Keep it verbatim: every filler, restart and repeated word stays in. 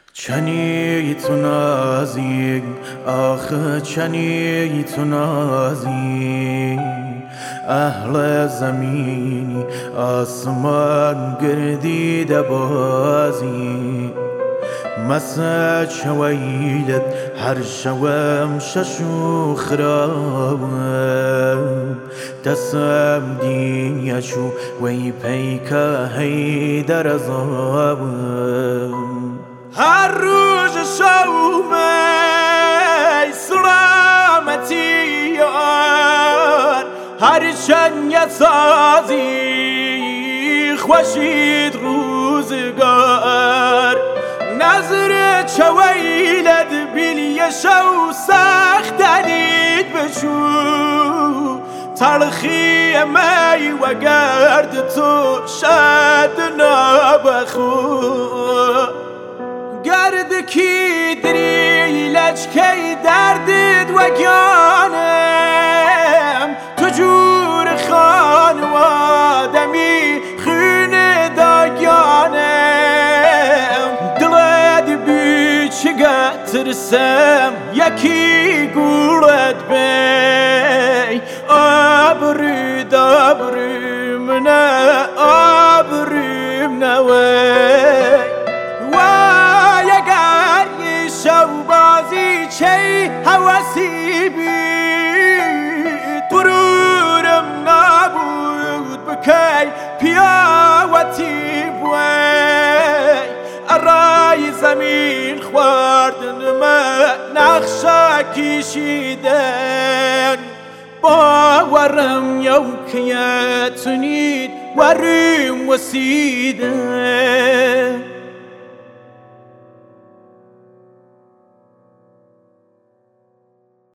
چنی تو نازی آخه چنی تو نازی اهل زمینی آسمان گردیده بازی مسا شويلت هر شوام ششو خراب تسام دنيا شو وي بيكا هيدر زاب هر روز شومي سلامتي يار هر چن يسازي خوشید روزگار نظر چویلد بیلی شو سخت دلید بشو تلخی می و گرد تو شد نبخو گرد کی دری لچکی دردید و گانم تو جور خانوادمی خون داگانم ترسم یکی گولت بی آبرو دابرم نه آبرم نوی وای اگر یه شو بازی چه حواسی بید برورم نبود بکی پیاوتی بوی رای زمین خواردن من نقشه کشیدن باورم یوکیتونید ورم وسیدن